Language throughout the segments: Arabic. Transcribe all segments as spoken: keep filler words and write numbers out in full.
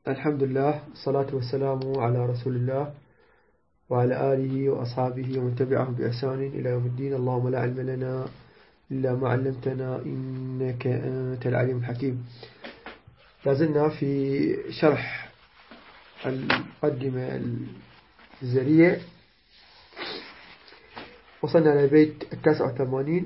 الحمد لله، الصلاة والسلام على رسول الله وعلى آله وأصحابه ومن تبعهم بإحسان إلى يوم الدين. اللهم لا علم لنا إلا ما علمتنا إنك أنت العليم الحكيم. لازلنا في شرح المقدمة الجزرية، وصلنا إلى البيت التاسع والثمانين،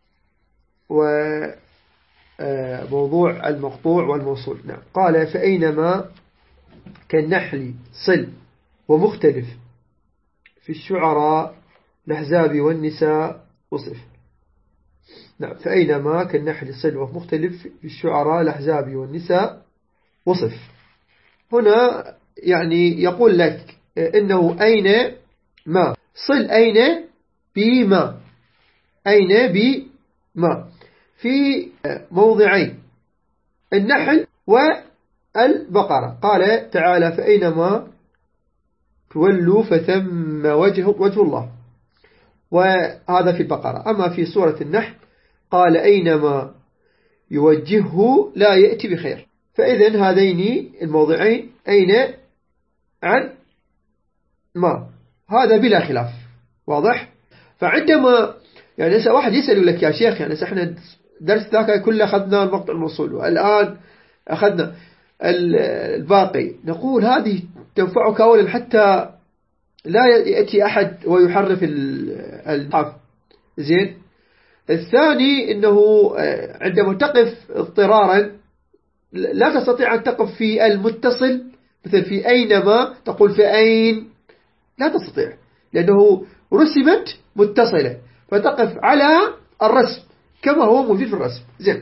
وموضوع المقطوع والموصول. نعم. قال: فأينما كالنحل صل ومختلف في الشعراء الأحزاب والنساء وصف. نعم. فأينما كالنحل صل ومختلف في الشعراء الأحزاب والنساء وصف. هنا يعني يقول لك إنه أين ما صل أين بما أين بما في موضعين، النحل والبقرة. قال تعالى: فأينما تولوا فثم وجه, وجه الله، وهذا في البقرة. أما في سورة النحل قال: أينما يوجهه لا يأتي بخير. فإذن هذين الموضعين أين عن ما، هذا بلا خلاف، واضح. فعندما يعني واحد يسأل لك: يا شيخ، يعني احنا درس ذاك كله أخذنا المقطع الموصول والآن أخذنا الباقي، نقول هذه تنفعك أولا حتى لا يأتي أحد ويحرف الحرف. زين. الثاني أنه عندما تقف اضطرارا لا تستطيع أن تقف في المتصل، مثل في أينما تقول في أين، لا تستطيع لأنه رسمت متصلة، فتقف على الرسم كما هو موجود في الرسم. زين.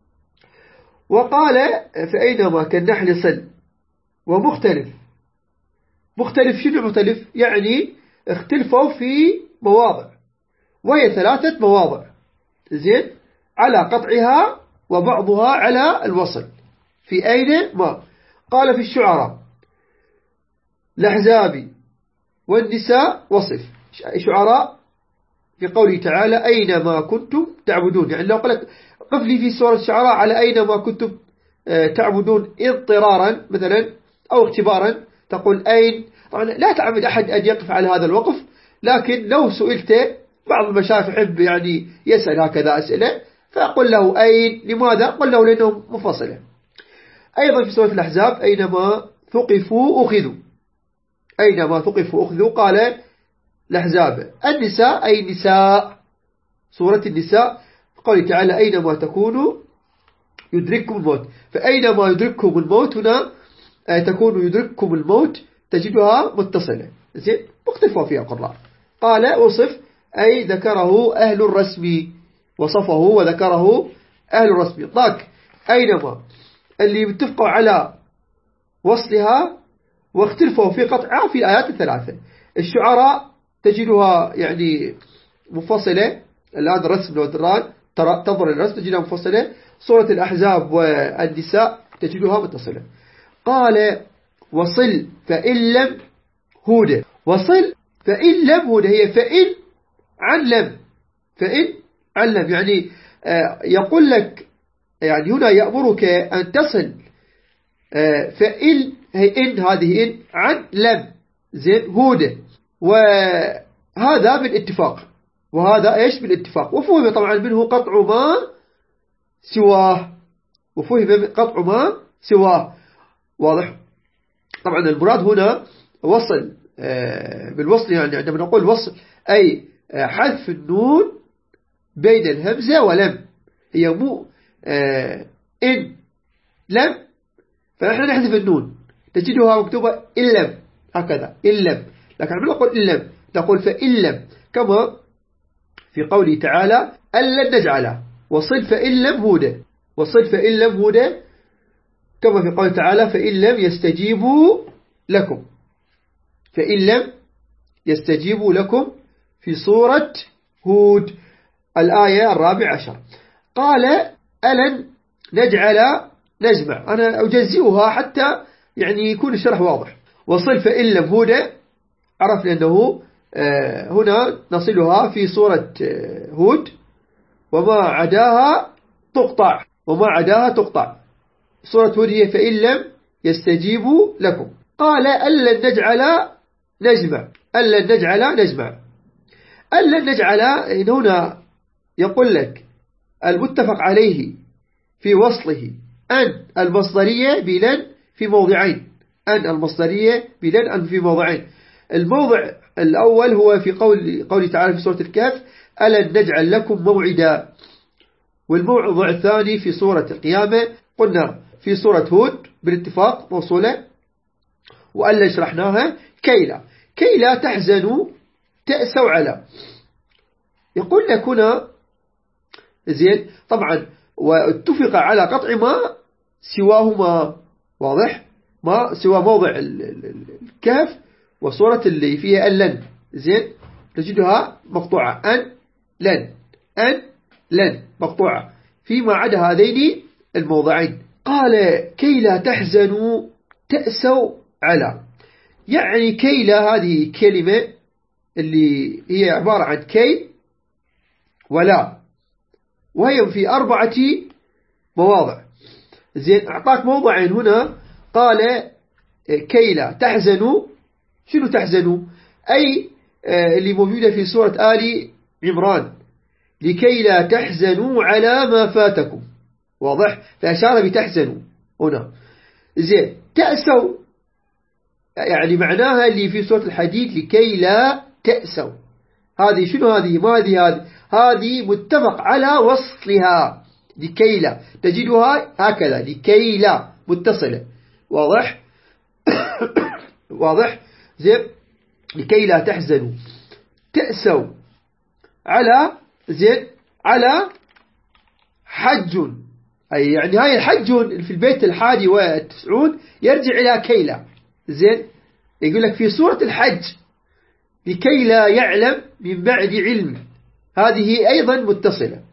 وقال: فأينما كالنحل صل ومختلف. مختلف شنو مختلف؟ يعني اختلفوا في مواضع، وهي ثلاثة مواضع. زين. على قطعها وبعضها على الوصل. في أين ما قال: في الشعراء الأحزاب والنساء وصف. شعراء في قوله تعالى: أينما كنتم تعبدون. يعني لو قلت قف لي في سورة الشعراء على أينما كنتم تعبدون اضطرارا مثلا أو اختبارا تقول أين. طبعا لا تعمد أحد أن يقف على هذا الوقف، لكن لو سئلت، بعض المشايخ يحب يعني يسأل هكذا أسئلة، فأقول له أين. لماذا؟ قل له لأنه مفصلة. أيضا في سورة الأحزاب: أينما ثقفوا أخذوا. أينما ثقفوا أخذوا. قال الأحزاب النساء أي نساء، سورة النساء قال تعالى: أينما تكونوا يدرككم الموت. فأينما يدرككم الموت هنا تكون يدرككم الموت تجدها متصلة. زين. مختلفة فيها قراء. قال: وصف أي ذكره أهل الرسم، وصفه وذكره أهل الرسم. ضاك أينما اللي متفقوا على وصلها واختلفوا في قطعها في الآيات الثلاثة. الشعراء تجدها يعني مفصلة، الآن رسم ودران تنظر الرسم تجدها مفصلة. سورة الأحزاب والنساء تجدها متصلة. قال: وصل فإن لم هود. وصل فإن لم هود، هي فإن عن لم، فإن عن لم. يعني يقول لك يعني هنا يأمرك أن تصل فإن، هي إن هذه إن عن لم. زين. هود. وهذا بالاتفاق، وهذا إيش بالاتفاق. وفهم طبعا منه قطع ما سواه، وفهم قطع ما سواه، واضح. طبعا المراد هنا وصل بالوصل، يعني عندما نقول وصل أي حذف النون بين الهمزة ولم. هي مو إن لم، فنحن نحذف النون تجدها مكتوبة إن لم، هكذا إن لم. لكن عندما نقول إن لم نقول فإن لم، كما في قوله تعالى: ألن نجعل. وصل فإن لم هود. وصل فإن لم هود، كما في قوله تعالى: فإن لم يستجيبوا لكم. فإن لم يستجيبوا لكم في سورة هود الآية الرابعة عشر. قال: ألن نجعل نجمع. أنا أجزئها حتى يعني يكون الشرح واضح. وصل فإن لم هود، عرف لأنه هنا نصلها في سورة هود: وما عداها تقطع، وما عداها تقطع. سورة هود هي فإن لم يستجيب لكم. قال ألا نجعل نجمع ألا نجعل نجمع ألا نجعل هنا يقول لك المتفق عليه في وصله أن المصدرية بلن في موضعين أن المصدرية بلن أن في موضعين. الموضع الأول هو في قول قول تعالى في سورة الكهف ألا نجعل لكم موعدا، والموضع الثاني في سورة القيامة قلنا في سورة هود بالاتفاق موصولة وألا شرحناها كي لا كي لا تحزنوا تأسوا على. يقول لك هنا زين طبعا واتفق على قطع ما سواهما، واضح ما سوى موضع الكهف وصورة اللي فيها اللن زين تجدها مقطوعة أن لن أن لن مقطوعة فيما عدا هذين الموضعين. قال كي لا تحزنوا تأسوا على، يعني كي لا هذه كلمة اللي هي عبارة عن كي ولا، وهي في أربعة مواضع زين. أعطاك موضعين هنا قال كي لا تحزنوا. شنو تحزنوا؟ أي اللي موجودة في سورة آل عمران لكي لا تحزنوا على ما فاتكم، واضح فأشار بتحزنوا هنا زين. تأسوا يعني معناها اللي في سورة الحديد لكي لا تأسوا. هذه شنو هذه؟ ما هذه هذه هذه متفق على وصلها لكي لا تجدها هكذا لكي لا متصلة، واضح واضح زين. لكي لا تحزنوا تأسوا على زين على حج، أي يعني هاي الحج في البيت الحادي والتسعون يرجع إلى كي لا زين. يقول لك في سورة الحج لكي لا يعلم من بعد علم، هذه أيضا متصلة.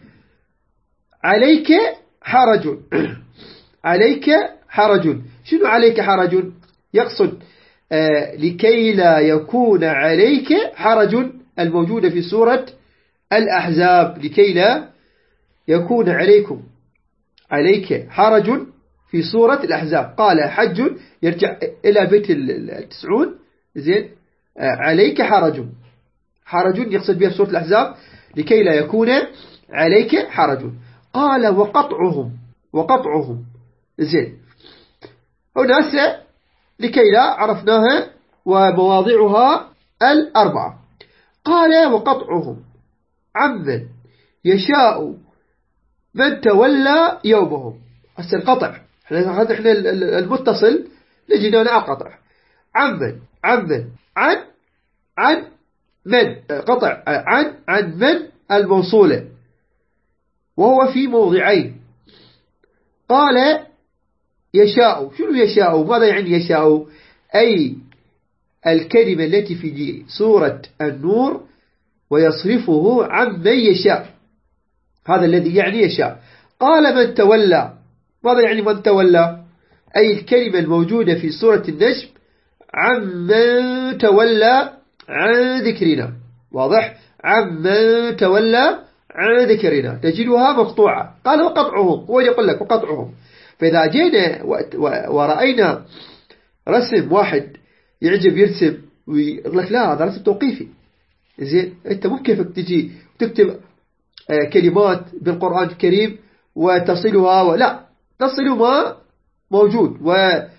عليك حرج عليك حرج. شنو عليك حرج؟ يقصد آه لكي لا يكون عليك حرج الموجودة في سورة الأحزاب لكي لا يكون عليكم عليك حرج في سورة الأحزاب. قال حج يرجع إلى بيت التسعون زين. آه عليك حرج حرج يقصد بها سورة الأحزاب لكي لا يكون عليك حرج. قال وقطعهم وقطعهم زين. هنا لكي لا عرفناها ومواضعها الأربعة. قال وقطعهم عمن يشاء من تولى يومهم. هسه القطع احنا المتصل نجينا على قطع عمن عمن عن عن من قطع عن عن من الموصولة وهو في موضعين. قال يشاء. شنو يشاء؟ ماذا يعني يشاء؟ أي الكلمة التي في سورة النور ويصرفه عن من يشاء، هذا الذي يعني يشاء. قال من تولى. ماذا يعني من تولى؟ أي الكلمة الموجودة في سورة النجم عن من تولى عن ذكرنا، واضح عن من تولى عن ذكرنا تجدها مقطوعة. قال وقطعهم، هو يقول لك وقطعهم. فإذا جينا ورأينا رسم واحد يعجب يرسم ويقول لك لا هذا رسم توقيفي زين، أنت مو كيفك تجي وتكتب كلمات بالقرآن الكريم وتصلها ولا تصل ما موجود ونقطع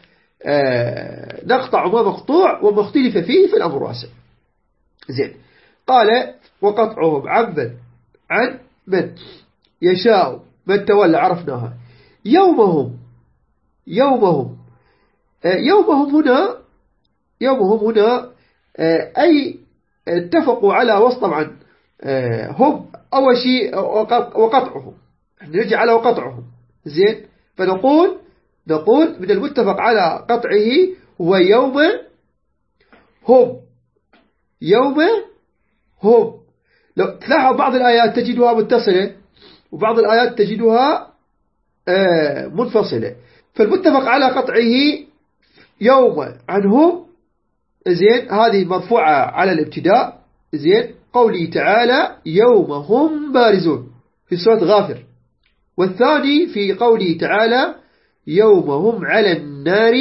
ما مقطوع وما اختلف فيه في الأمر واسع زين. قال وقطعهم عن من عن من يشاء من تولى عرفناها. يومهم يومهم يومهم هنا يومهم هنا أي اتفقوا على وصف. طبعا هم أول شيء وقطعهم، نرجع على وقطعهم زين. فنقول نقول من المتفق على قطعه هو يوم هم يوم هم. لو تلاحظ بعض الآيات تجدها متصلة وبعض الآيات تجدها منفصلة. فالمتفق على قطعه يوم عنهم زين، هذه مرفوعة على الابتداء زين. قوله تعالى يوم هم بارزون في سورة غافر، والثاني في قوله تعالى يوم هم على النار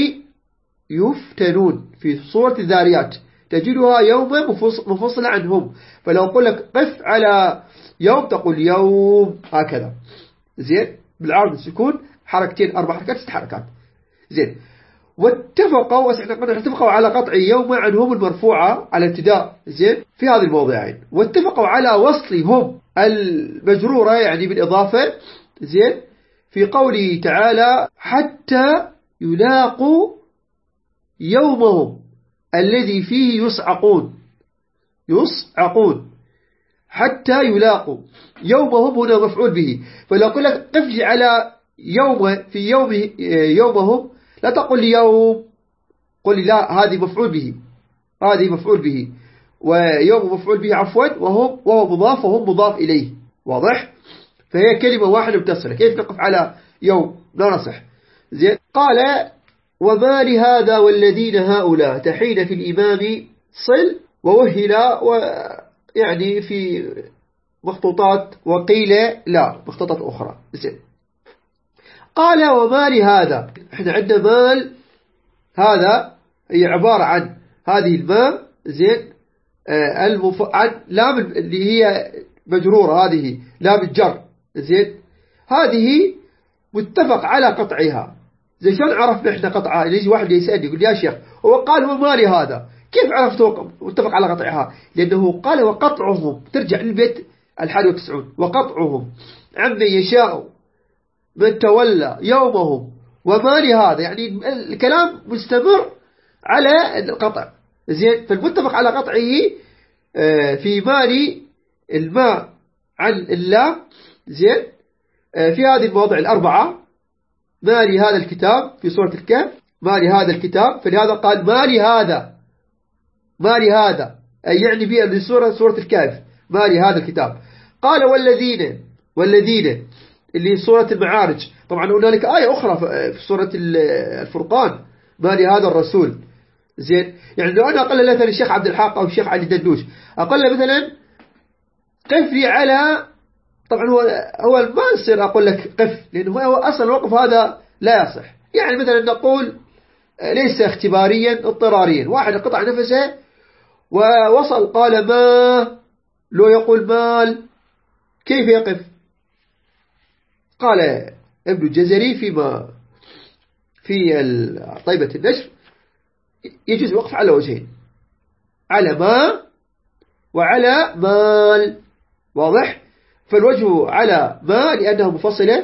يفتنون في سورة الذاريات تجدها يوما منفصلة عنهم. فلو قل لك قف على يوم تقول يوم هكذا زين بالعرض السكون حركتين أربع حركات ست حركات زين. واتفقوا اتفقوا على قطع يوم عنهم المرفوعة على ابتداء زين في هذه الموضعين. واتفقوا على وصلهم المجرورة يعني بالإضافة زين في قوله تعالى حتى يلاقوا يومهم الذي فيه يصعقون يصعقون حتى يلاقوا يومهم هنا مفعول به. فلو قل لك قف على يوم في يوم يومهم لا تقل يوم قل لي لا هذه مفعول به هذه مفعول به ويوم مفعول به عفوا وهم وهو مضاف وهم مضاف إليه واضح. فهي كلمة واحدة متصلة. كيف نقف على يوم لا نصح زين. قال وما لهذا والذين هؤلاء تحين في الإمام صل ووهلا ويعني في مخطوطات وقيل لا مخطوطات أخرى زين. قال وما لهذا احنا عندنا مال هذا هي عبارة عن هذه الماء زين آه المف... عن لام اللي هي مجرورة هذه لام الجر زين هذه متفق على قطعها. زي شلون عرفنا احنا قطعها؟ يجي واحد يسألني يقول يا شيخ هو قال وما لهذا كيف عرفت متفق على قطعها؟ لأنه قال وقطعهم ترجع للبيت الحادي والتسعون وقطعهم عمن يشاء من تولى يومهم وما لهذا يعني الكلام مستمر على القطع زين. فالمتفق على قطعه في مالي الماء عن الله زين في هذه المواضع الأربعة مالي هذا الكتاب في سورة الكهف مالي هذا الكتاب. فلهذا قال مالي هذا مالي هذا أي يعني بها لسورة سورة الكهف مالي هذا الكتاب. قال والذين والذين اللي سورة المعارج. طبعا هنالك آية أخرى في سورة الفرقان مالي هذا الرسول زين. يعني لو أنا أقول مثلا الشيخ عبد الحق أو الشيخ علي دندوش أقول مثلا قف لي على طبعا هو هو ما يصير أقول لك قف لأنه هو أصلا الوقف هذا لا يصح. يعني مثلا نقول ليس اختباريا اضطراريا واحد قطع نفسه ووصل قال ما لو يقول مال كيف يقف؟ قال ابن الجزري فيما في طيبة النشر يجوز الوقف على وجهين على ما وعلى مال واضح. فالوجه على ما لأنها مفصلة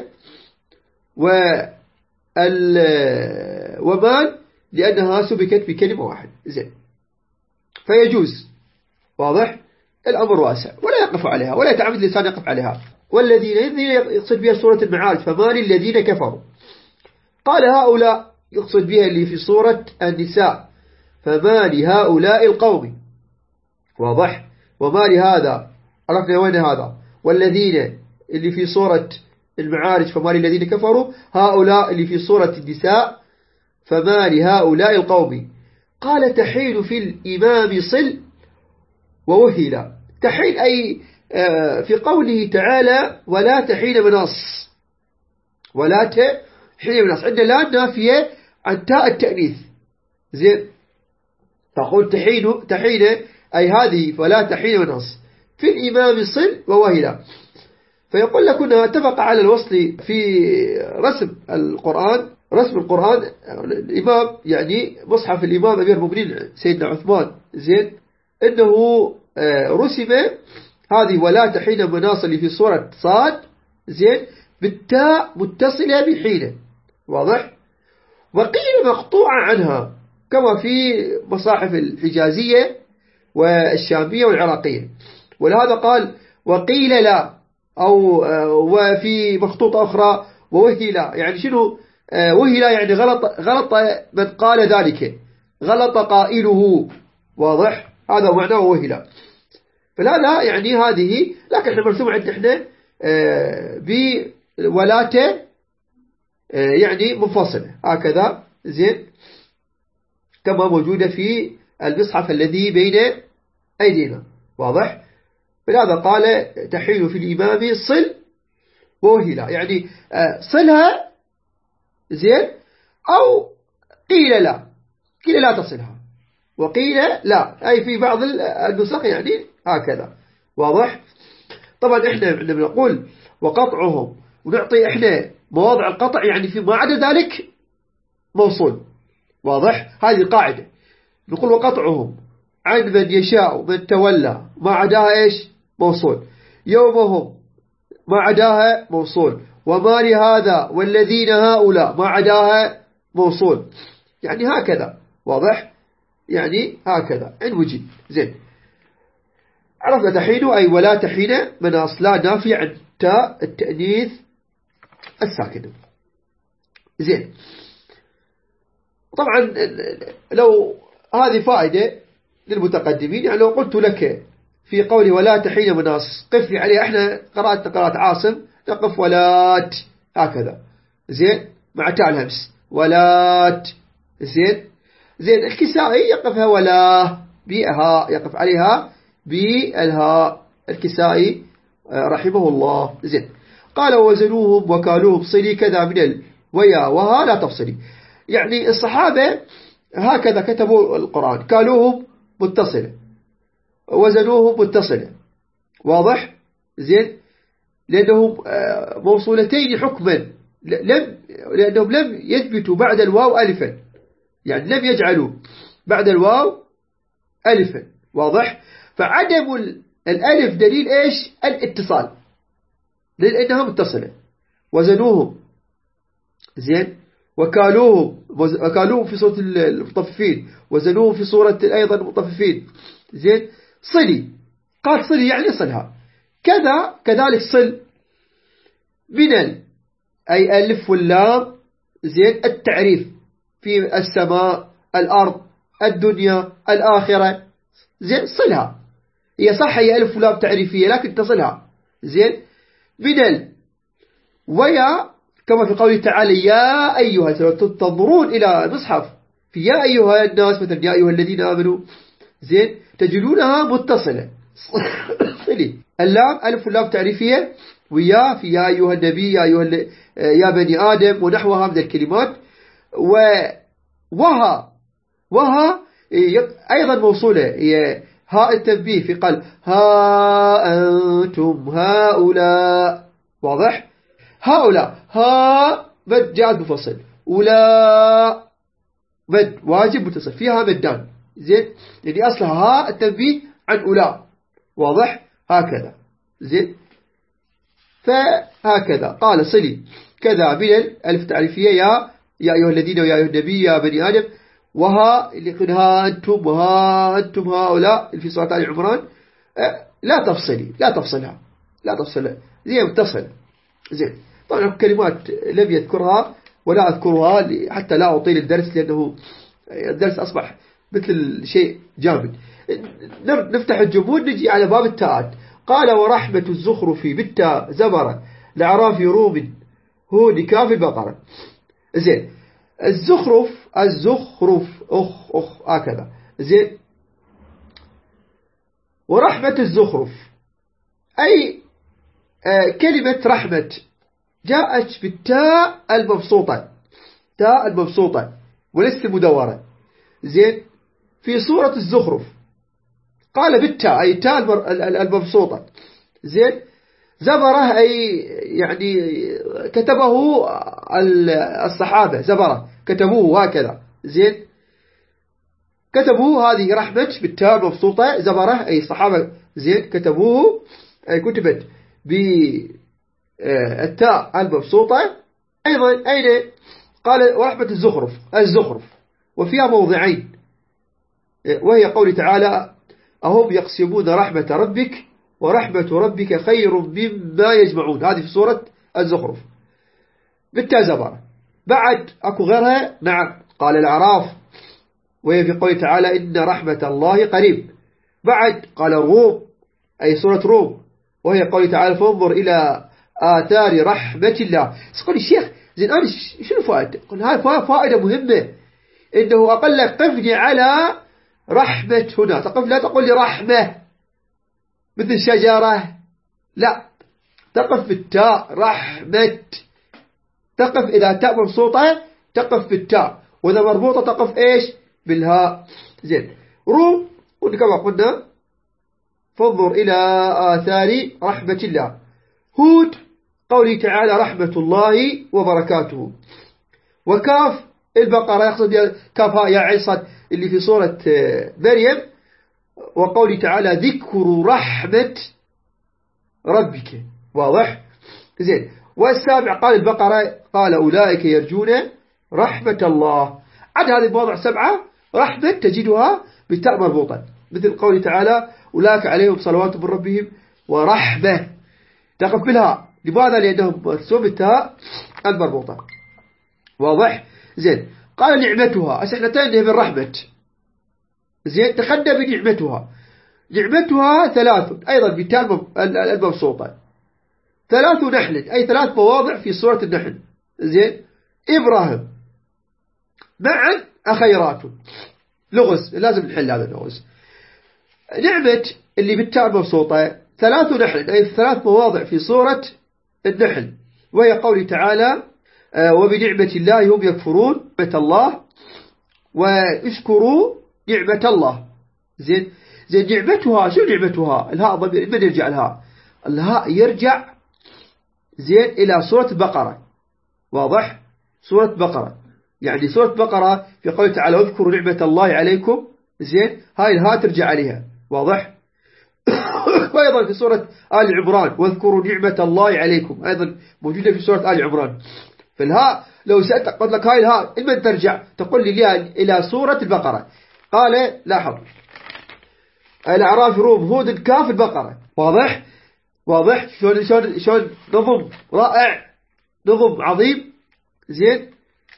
ومال لأنها سبكت بكلمة واحدة زين فيجوز واضح. الأمر واسع ولا يقف عليها ولا يتعمد الإنسان يقف عليها. والذين يقصد بها سورة المعارج فمال الذين كفروا. قال هؤلاء يقصد بها اللي في سورة النساء فمال هؤلاء القوم واضح. ومال هذا عرفنا وين هذا. والذين اللي في سورة المعارج فمال الذين كفروا. هؤلاء اللي في سورة النساء فمال هؤلاء القوم. قال تحين في الإمام صل ووهلا. تحين أي في قوله تعالى ولا تحين مناص ولا تحين مناص عندنا لا نافية عن تاء التأنيث زين. تقول تحين تحين أي هذه فلا تحين مناص في الإمام صل ووهلا. فيقول لك هنا اتفق على الوصل في رسم القرآن رسم القرآن الإمام يعني مصحف الإمام أمير المؤمنين سيدنا عثمان زين إنه رسم هذه ولا تحين مناص اللي في سورة صاد زين بالتاء متصلة بحين واضح. وقيل مقطوعة عنها كما في مصاحف الحجازية والشامية والعراقية. ولهذا قال وقيل لا أو وفي مخطوطة أخرى ووهلا يعني شنو وهلا يعني غلط غلط من قال ذلك غلط قائله واضح. هذا معناه وهلا. فلا لا يعني هذه لكن احنا مرسوم عندنا احنا بولاته يعني منفصلة هكذا زين كما موجودة في المصحف الذي بين أيدينا واضح. فلهذا قال تحين في الإمام صل ووهلا يعني صلها زين أو قيل لا، قيل لا تصلها، وقيل لا، أي في بعض النسخ يعني هكذا. واضح؟ طبعا إحنا عندما نقول وقطعهم ونعطي إحنا مواضع القطع يعني في ما عدا ذلك موصول. واضح؟ هذه القاعدة. نقول وقطعهم عن من يشاء من تولى ما عداها إيش؟ موصول. يومهم ما عداها موصول. وما لهذا والذين هؤلاء ما عداها موصول. يعني هكذا. واضح؟ يعني هكذا إن وجد. زين. عرفنا تحين أي ولا تحين من أصلا نافي عن تاء التأنيث الساكنة. زين. طبعا لو هذه فائدة للمتقدمين، يعني لو قلت لك في قولي ولا تحين مناص قف لي عليه، احنا قرأت قراءة عاصم نقف ولات هكذا. زين. مع تاء الهمس ولات. زين. زين. الكسائي يقفها ولا بها، يقف عليها بالهاء. الكسائي رحمه الله. زين. قال وزنوهم وكالوهم صلي كذا من ال ويا وها لا تفصلي. يعني الصحابة هكذا كتبوا القرآن، كالوهم متصلة وزنوهم متصلة. واضح؟ زين. لأنهم موصولتين حكما، لم لأنهم لم يثبتوا بعد الواو ألفا، يعني لم يجعلوا بعد الواو ألفا. واضح؟ فعدم الألف دليل إيش؟ الاتصال، لأنها متصلة. وزنوهم. زين. وكالوهم وكالوهم في صورة المطففين، وزنوهم في صورة أيضا المطففين. زين. صلي، قال صلي يعني صلها كذا. كذلك صل من ال أي ألف واللام. زين. التعريف في السماء الأرض الدنيا الآخرة. زين. صلها، هي صح هي ألف واللام تعريفية لكن تصلها. زين. من ال ويا كما في قوله تعالى يا أيها، تنظرون إلى المصحف في يا أيها الناس مثلا يا أيها الذين آمنوا. زين. تجدونها متصلة. صلي. اللام ألف واللام تعريفية، ويا في يا أيها النبي يا أيها يا بني آدم ونحوها من الكلمات. و وها وها أيضا موصولة، هي هاء التنبيه في قال ها أنتم هؤلاء. واضح؟ هؤلاء ها مد جاد مفصل، ولا مد واجب متصل فيها مدان. زين. يعني أصلها ها التنبيه عن أولا. واضح؟ هكذا. زين. فهكذا قال صلي كذا من الألف تعريفية يا يا أيها الذين ويا أيها النبي يا بني آدم. وها اللي يقول ها أنتم وها أنتم هؤلاء اللي في سورة آل عمران لا تفصلي، لا تفصلها، لا تفصلها، زي متصل. زين. طبعا كلمات لم يذكرها ولا أذكرها حتى لا أطيل الدرس، لأنه الدرس أصبح مثل شيء جامد. نفتح الجمهور نجي على باب التاءات. قال ورحمة الزخرف بالتاء زبرة لعراف روم هود كاف البقرة. زين. الزخرف الزخرف أخ أخ هكذا. زين. ورحمة الزخرف أي آه كلمة رحمة جاءت بالتاء المبسوطة، تاء المبسوطة وليس مدورة. زين. في سورة الزخرف قال بالتاء أي تاء المبسوطة. زين. زبره أي يعني كتبه الصحابة، زبره كتبوه هكذا. زين. كتبوه هذه رحمة بالتاء المبسوطة، زبره أي الصحابة. زين. كتبوه أي كتبت بالتاء المبسوطة. أيضا أين قال ورحمة الزخرف الزخرف وفيها موضعين، وهي قول تعالى أهم يقسمون رحمة ربك ورحمة ربك خير مما يجمعون. هذه في سورة الزخرف بالتاء زبرة. بعد أكو غيرها. نعم. قال الأعراف وهي في قول تعالى إن رحمة الله قريب. بعد قال الروم أي سورة روم وهي قول تعالى فانظر إلى آثار رحمة الله. سأقول الشيخ زين أنا شنو فائدة؟ قل هاي فائدة مهمة، إنه أقل لك قفني على رحمة هنا، تقف لا تقول لي رحمة مثل شجرة، لا، تقف بالتاء رحمة. تقف إذا تاء مبسوطة تقف بالتاء، وإذا مربوطة تقف إيش بالهاء. زين. روم كما قلنا فانظر إلى آثار رحمة الله. هود قوله تعالى رحمة الله وبركاته. وكاف البقرة يقصد كاف يا عصد اللي في سورة مريم، وقوله تعالى ذكر رحمة ربك. واضح؟ زين. والسابع قال البقرة قال أولئك يرجون رحمة الله. عد هذه المواضع سبعة رحمة تجدها بالتاء مربوطة، مثل قوله تعالى أولئك عليهم صلوات من ربهم ورحمة تقف بالهاء. لماذا؟ لأنهم مرسوم بالتاء المربوطة. واضح؟ زين. قال نعمتها. احنا تنتهي بالرحمة. زين. تخدى بنعمتها. نعمتها ثلاث أيضا بالتاء المبسوطة. ثلاث نحل أي ثلاث مواضع في سورة النحل. زين. إبراهيم معا أخيرات لغز، لازم نحل هذا اللغز. نعمة اللي بالتاء المبسوطة ثلاث نحل أي ثلاث مواضع في سورة النحل، وهي قوله تعالى وبنعمة الله هم يكفرون نعمة الله واشكروا نعمة الله. زين. زين. نعمتها شو نعمتها؟ الهاء ضمير من يرجع الهاء؟ الهاء يرجع زين إلى سورة البقرة. واضح؟ سورة بقرة يعني سورة بقرة في قوله تعالى واذكروا نعمة الله عليكم. زين. هاي الهاء ترجع عليها. واضح؟ وأيضا في سورة آل عمران واذكروا نعمة الله عليكم أيضا موجودة في سورة آل عمران. فالهاء لو سألت قلت لك هاي الهاء لمن ترجع؟ تقول لي إلى سورة البقرة. قال لاحظ الأعراف روم هود كاف البقرة. واضح؟ واضح؟ شلون شلون شلون نظم رائع، نظم عظيم. زين.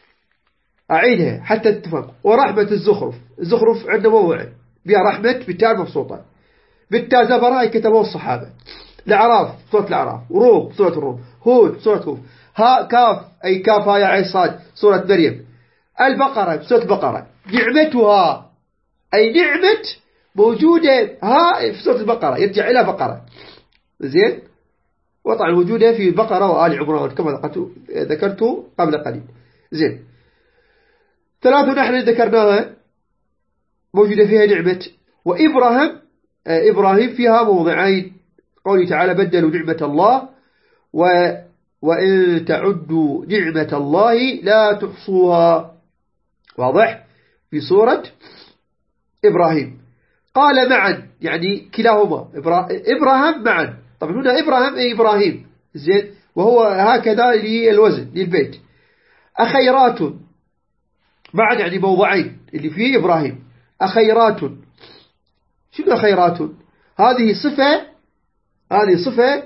أعيدها حتى تتفهم. ورحمة الزخرف. الزخرف عندنا موضوع بها رحمة بالتاء مبسوطة. بالتاء زبرها كتبوه الصحابة. الأعراف سورة الأعراف، روم سورة الروم، هود سورة هود، ها كاف أي كاف يا عين صاد سورة مريم. البقرة سورة البقرة. نعمتها أي نعمة موجودة ها في سورة البقرة يرجع إلى بقرة. زين. وطبعا موجودة في بقرة وآل عمران كما ذكرت قبل قليل. زين. ثلاث نحن ذكرناها موجودة فيها نعمة. وإبراهيم إبراهيم فيها موضعين قوله تعالى بدلوا نعمة الله و وإن تعدوا نعمة الله لا تحصوها. واضح؟ في سورة إبراهيم. قال معا يعني كلاهما إبراهيم معا. طبعا هنا إبراهيم أي إبراهيم. زين. وهو هكذا للوزن للبيت. أخيرات معا يعني موضعين اللي فيه إبراهيم. أخيرات شنو أخيرات؟ هذه صفة هذه صفة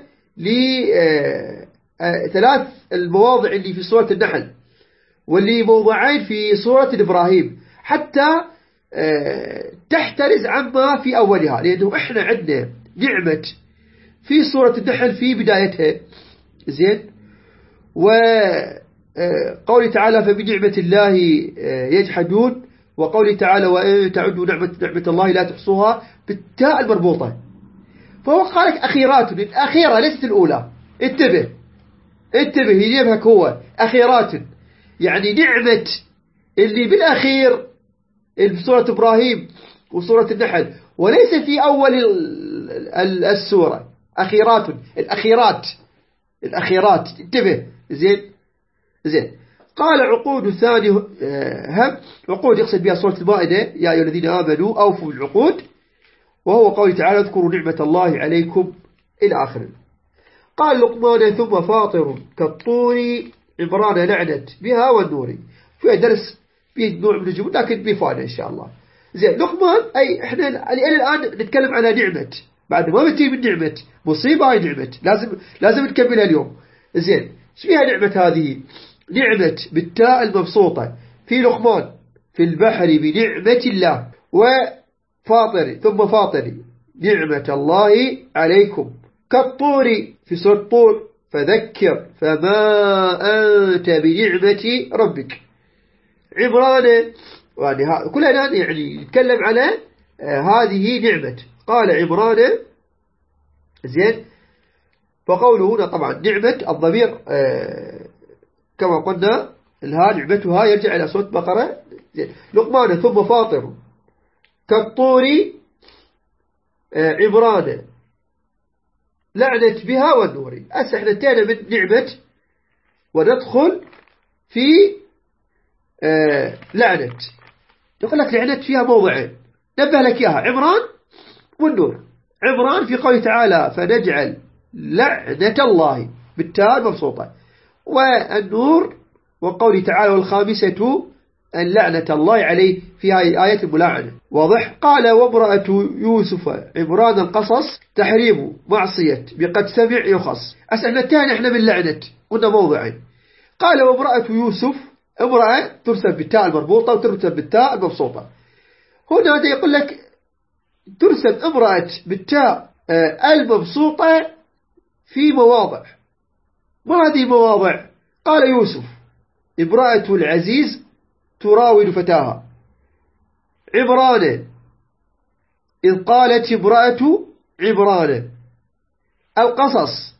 لثلاث المواضع اللي في سورة النحل واللي موضعين في سورة إبراهيم حتى تحترز عما في أولها، لأنه إحنا عندنا نعمة في سورة النحل في بدايتها. زين. وقوله تعالى فبنعمة الله يجحدون، وقوله تعالى وإن تعدوا نعمة نعمة الله لا تحصوها بالتاء المربوطة. فهو قال لك أخيرات، الأخيرة ليست الأولى. انتبه انتبه يجيبها هو أخيرات يعني نعمة اللي بالأخير سورة إبراهيم وسورة النحل، وليس في أول السورة. أخيرات الأخيرات الأخيرات انتبه. زين. زين. قال عقود ثاني هم عقود يقصد بها سورة المائدة يا أيها الذين آمنوا أوفوا العقود، وهو قول تعالى اذكروا نعمة الله عليكم إلى آخره. قال لقمان ثم فاطر كالطور عمران لعنت بها والنور. فيها درس فيه نوع من الجمود لكن بفائدة إن شاء الله. زين. لقمان أي إحنا الآن نتكلم على نعمة بعد ما بتي من نعمة مصيبة هاي نعمة لازم لازم نكملها اليوم. زين. ايش فيها نعمة هذه؟ نعمة بالتاء المبسوطة في لقمان في البحر بنعمة الله، وفاطر ثم فاطر نعمة الله عليكم كالطور في سورة الطور فذكر فما أنت بنعمة ربك. عمران يعني كلنا يعني نتكلم على آه هذه نعمة. قال عمران. زين. فقوله هنا طبعا نعمة الضمير آه كما قلنا الها نعمتها يرجع إلى سورة بقرة. لقمان ثم فاطر كالطور عمران لعنت بها والنور. أسا احنا انتهينا من نعمة وندخل في آه لعنت. يقول لك لعنت فيها موضعين نبه لك إياها، عمران والنور. عمران في قوله تعالى فنجعل لعنة الله بالتاء مبسوطة، والنور وقوله تعالى والخامسة أن لعنة الله عليه في هذه آية الملاعنة. واضح؟ قال وامرأة يوسف عمران القصص تحريم معصية بقد سمع يخص. أسألنا الثاني احنا من لعنة قلنا موضعين. قال وامرأة يوسف، امرأة ترسل بالتاء المربوطة وترسل بالتاء المبسوطة. هنا يقول لك ترسل امرأة بالتاء المبسوطة في مواضع. ما هذه مواضع؟ قال يوسف امرأة العزيز تراود فتاها. عمران إذ قالت امرأة عمران. القصص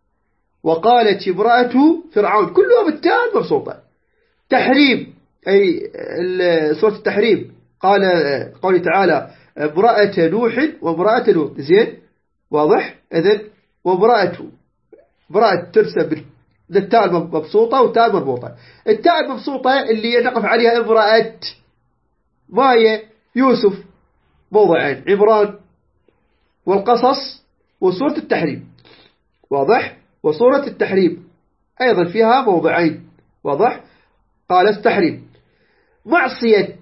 وقالت امرأة فرعون، كلها بالتاء مبسوطة. تحريم أي سورة التحريم قال قوله تعالى امرأة نوح وامرأة لوط. زين واضح؟ إذن وامرأة امرأة ترسل بالتاء المبسوطة والتاء المربوطة. التاء المبسوطة اللي نقف عليها امرأة ما هي؟ يوسف موضعين، عمران والقصص وسورة التحريم. واضح؟ وسورة التحريم أيضا فيها موضعين. واضح؟ قال التحريم. معصية،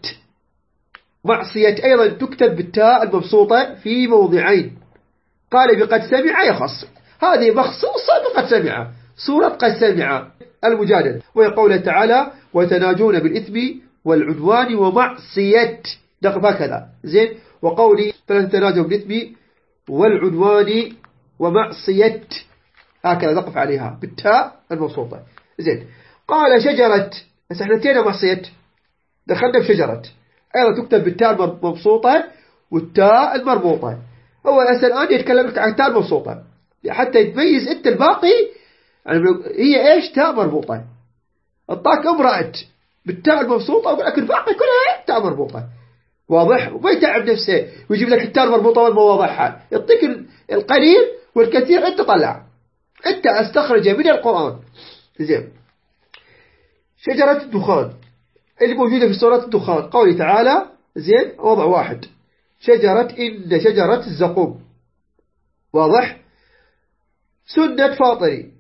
معصية أيضا تكتب بالتاء المبسوطة في موضعين. قال بقد سمع يخص، هذه مخصوصة بقد سمع، سورة قد سمع المجادلة. ويقول تعالى وتناجون بالإثم والعدوان ومعصية، نقف هكذا. زين وقولي فلا تناجوا بالإثم والعدوان ومعصية، هكذا نقف عليها بالتاء المبسوطة. زين قال شجرة، بس احنا انتهينا معصية، دخلنا بشجرة أيضا تكتب بالتاء المبسوطة والتاء المربوطة. هو الآن يتكلم لك عن التاء المبسوطة حتى يتميز انت الباقي يعني هي ايش؟ تاء مربوطة. اعطاك امرأة بالتاء المبسوطة ويقول لك الباقي كلها تاء مربوطة. واضح؟ وما يتعب نفسه ويجيب لك التاء المربوطة والمواضعها، يعطيك القليل والكثير انت طلع، انت استخرج من القرآن. زين شجرة الدخان اللي موجودة في سورة الدخان قوله تعالى زين وضع واحد شجرة إن شجرة الزقوم. واضح؟ سنة فاطري،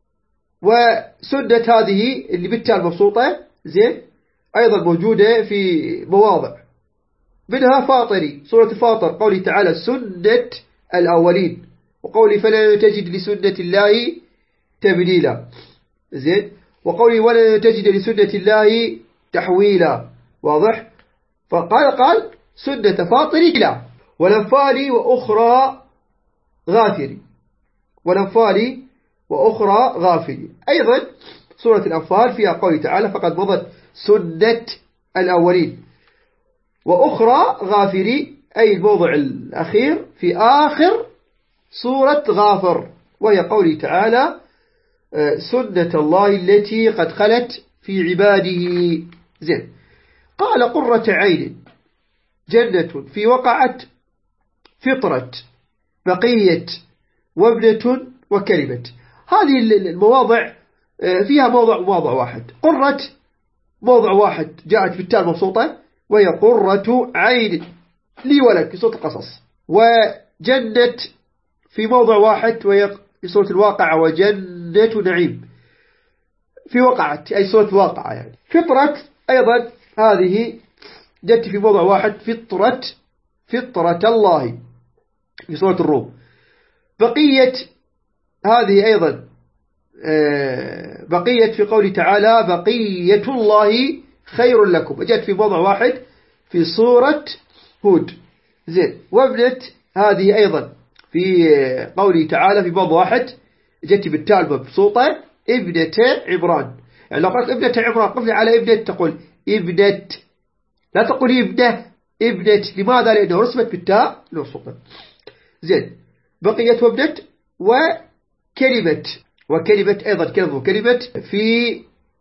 وسنة هذه اللي بالتاء المبسوطة زين أيضا موجودة في مواضع منها فاطري سورة فاطر قوله تعالى سنة الأولين، وقوله فلا تجد لسنة الله تبديلا. زين وقوله ولا تجد لسنة الله تحويلا. واضح؟ فقال قال سنة فاطري لا ونفالي وأخرى غافري، ونفالي وأخرى غافري. أيضا سورة الأنفال فيها قوله تعالى فقد مضت سنة الأولين، وأخرى غافري أي الموضع الأخير في آخر سورة غافر، وهي قوله تعالى سنة الله التي قد خلت في عباده. زين قال قرة عين جنة في وقعت فطرة بقية وابنة وكلمة. هذه المواضع فيها موضع موضع واحد. قرة موضع واحد جاءت بالتاء المبسوطة وهي قرة عين لي ولك في سورة القصص، وجنة في موضع واحد وهي في سورة الواقعة وجنة نعيم في وقعت أي سورة الواقعة. يعني فطرة أيضا هذه جت في موضع واحد فطرة فطرة الله في سورة الروم. بقية هذه أيضا بقية في قول تعالى بقية الله خير لكم، جت في موضع واحد في سورة هود. زين وابنة هذه أيضا في قوله تعالى في موضع واحد جت بالتاء المبسوطة ابنة عمران. يعني لو قلت ابنة عمران قفل على ابنة تقول ابنة، لا تقول ابنة ابنة. لماذا؟ لأنه رسمت بالتاء المبسوطة. زين بقية وابنة وكلمة، وكلمة أيضا كلمة وكلمة في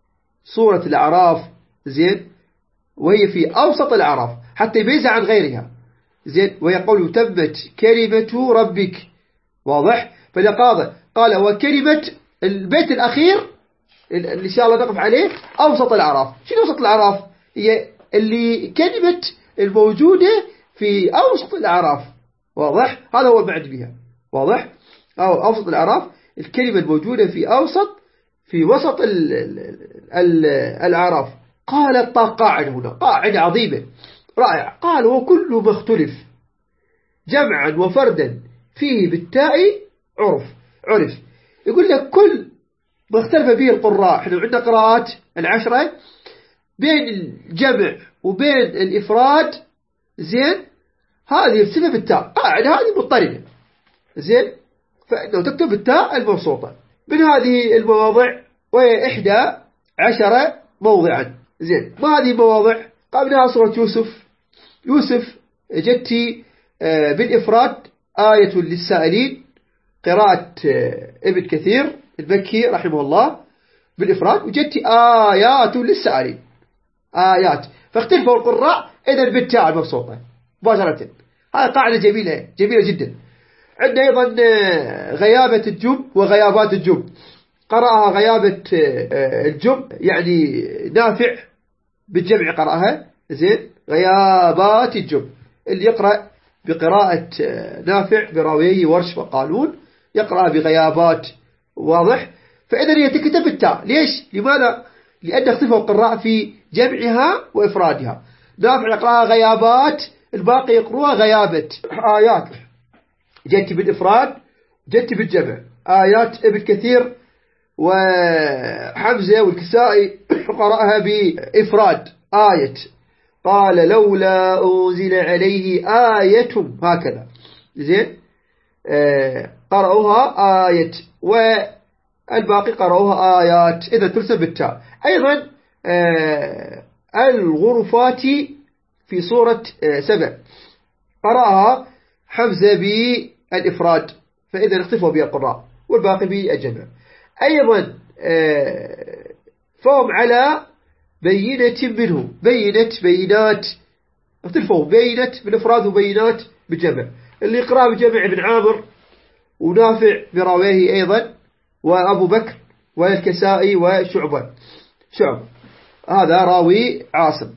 سورة الأعراف زين، وهي في أوسط الأعراف حتى يميزها عن غيرها زين، وهي قول تمت كلمة ربك. واضح؟ فلقاضة قال وكلمة البيت الأخير اللي إن شاء الله نقف عليه أوسط الأعراف. شنو أوسط الأعراف؟ هي اللي كلمة الموجودة في أوسط الأعراف. واضح؟ هذا هو المعنى بها. واضح؟ أو أوسط الأعراف الكلمة الموجودة في أوسط في وسط ال ال ال الأعراف. قال الطاقاعد هنا قاعدة عظيمة رائع. قال وكل ما اختلف جمعا وفردا فيه بالتاء عرف عرف. يقول لك كل ما اختلف به القراء، احنا عندنا قراءات العشرة بين الجمع وبين الإفراد زين، هذه الصفة بالتاء قاعدة هذه مضطردة زين، فإنه تكتب التاء المبسوطة من هذه المواضع، وهي إحدى عشرة موضعا زين. ما هذه المواضع؟ قبلها سورة يوسف. يوسف جتي بالإفراد آية للسائلين، قراءة ابن كثير المكي رحمه الله بالإفراد، وجتي آيات للسائلين آيات، فاختلفوا القراء إذن بالتاء المبسوطة مباشرة. هذه قاعدة جميلة جميلة جدا. عندنا أيضا غيابة الجب وغيابات الجب. قرأها غيابة الجب يعني نافع بالجمع قرأها زين، غيابات الجب. اللي يقرأ بقراءة نافع براويه ورش وقالون يقرأ بغيابات. واضح؟ فإذا هي تكتب بالتاء. ليش؟ لماذا؟ لأن اختلفوا القراء في جمعها وإفرادها. نافع يقرأها غيابات، الباقي يقرأها غيابة. آيات جت بالإفراد جت بالجمع. آيات ابن كثير وحمزة والكسائي قرأها بإفراد آية. قال لولا أنزل عليه آية هكذا زين، آه قرأوها آية، والباقي قرأوها آيات، إذا ترسل بالتاء. أيضا آه الغرفات في سورة آه سبع قرأها حمزة بالإفراد، فإذا اختفوا بها القراء والباقي بالجمع. أيضا آه فهم على بينة منه، بينة بينات اختلفوا، بينة بالإفراد وبينات بالجمع. اللي يقرأ بجمع ابن عامر ونافع براويه أيضا وأبو بكر والكسائي وشعبة شعب، هذا راوي عاصم.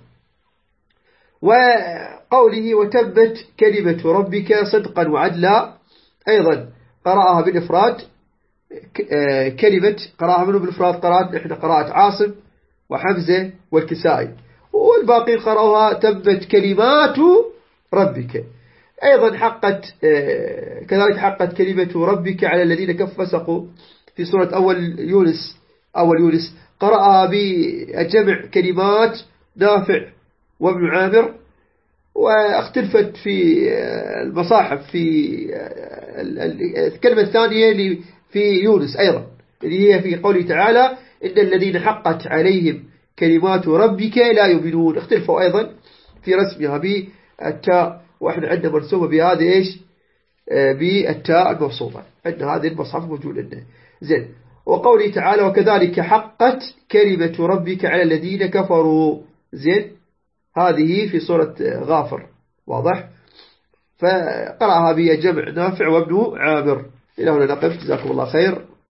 وقوله وتبت كلمة ربك صدقا وعدلا أيضا قرأها بالإفراد كلمة، قرأها منه بالإفراد قراءة إحنا قراءة عاصم وحمزة والكسائي، والباقي قرأوها تبت كلمات ربك. أيضا حقت كذلك حقت كلمة ربك على الذين كفروا فسقوا في سورة أول يونس أول يونس قرأها بالجمع كلمات نافع وابن عامر، واختلفت في المصاحف في الكلمة الثانية في يونس أيضا اللي هي في قوله تعالى إن الذين حقت عليهم كلمات ربك لا يؤمنون. اختلفوا أيضا في رسمها بالتاء، وإحنا عندنا مرسومة بهذه إيش بالتاء المبسوطة، عندنا هذه المصحف موجود عندنا زين. وقوله تعالى وكذلك حقت كلمة ربك على الذين كفروا زين، هذه في سورة غافر. واضح؟ فقرأها بجمع نافع وابن عامر. إلى هنا نقف، جزاكم الله خير.